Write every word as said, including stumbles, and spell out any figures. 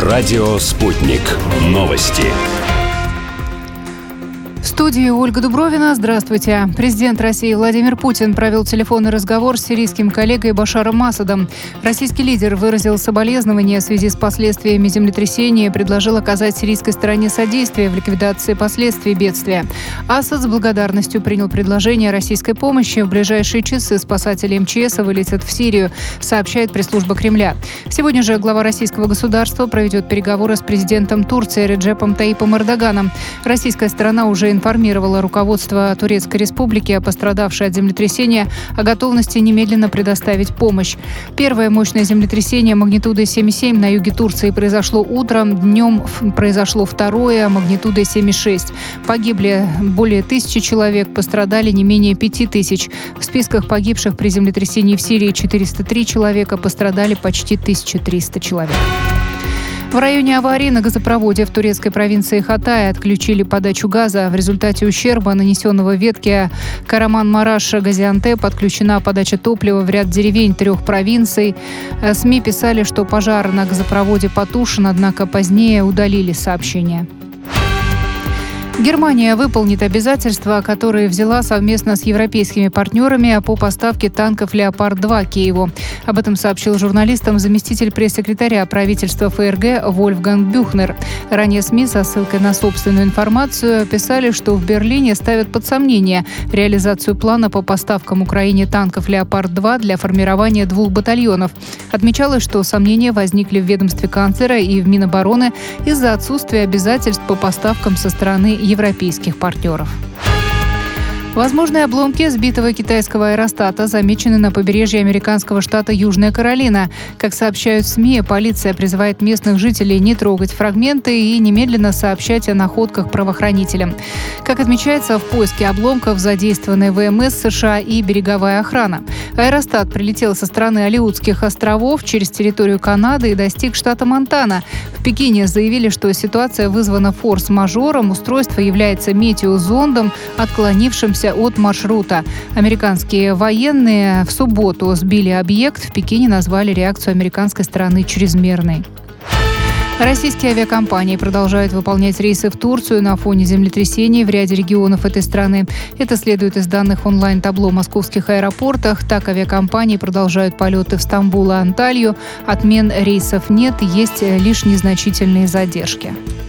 Радио «Спутник». Новости. В студии Ольга Дубровина. Здравствуйте. Президент России Владимир Путин провел телефонный разговор с сирийским коллегой Башаром Асадом. Российский лидер выразил соболезнования в связи с последствиями землетрясения и предложил оказать сирийской стороне содействие в ликвидации последствий бедствия. Асад с благодарностью принял предложение российской помощи. В ближайшие часы спасатели эм че эс вылетят в Сирию, сообщает пресс-служба Кремля. Сегодня же глава российского государства проведет переговоры с президентом Турции Реджепом Таyyипом Эрдоганом. Российская сторона уже информировала руководство Турецкой Республики, о пострадавшей от землетрясения, о готовности немедленно предоставить помощь. Первое мощное землетрясение магнитудой семь и семь на юге Турции произошло утром, днем произошло второе магнитудой семь и шесть. Погибли более тысячи человек, пострадали не менее пяти тысяч. В списках погибших при землетрясении в Сирии четыреста три человека, пострадали почти тысяча триста человек. В районе аварии на газопроводе в турецкой провинции Хатay отключили подачу газа. В результате ущерба, нанесенного ветке Караман-Мараш-Газиантеп, отключена подача топлива в ряд деревень трех провинций. СМИ писали, что пожар на газопроводе потушен, однако позднее удалили сообщение. Германия выполнит обязательства, которые взяла совместно с европейскими партнерами по поставке танков «Леопард-два» Киеву. Об этом сообщил журналистам заместитель пресс-секретаря правительства ФРГ Вольфганг Бюхнер. Ранее СМИ со ссылкой на собственную информацию писали, что в Берлине ставят под сомнение реализацию плана по поставкам Украине танков «Леопард-два» для формирования двух батальонов. Отмечалось, что сомнения возникли в ведомстве канцлера и в Минобороны из-за отсутствия обязательств по поставкам со стороны европейских партнеров. Возможные обломки сбитого китайского аэростата замечены на побережье американского штата Южная Каролина. Как сообщают СМИ, полиция призывает местных жителей не трогать фрагменты и немедленно сообщать о находках правоохранителям. Как отмечается, в поиске обломков задействованы ВМС США и береговая охрана. Аэростат прилетел со стороны Алиутских островов через территорию Канады и достиг штата Монтана. В Пекине заявили, что ситуация вызвана форс-мажором. Устройство является метеозондом, отклонившимся от маршрута. Американские военные в субботу сбили объект. В Пекине назвали реакцию американской стороны чрезмерной. Российские авиакомпании продолжают выполнять рейсы в Турцию на фоне землетрясений в ряде регионов этой страны. Это следует из данных онлайн-табло московских аэропортах. Так, авиакомпании продолжают полеты в Стамбул и Анталью. Отмен рейсов нет, есть лишь незначительные задержки.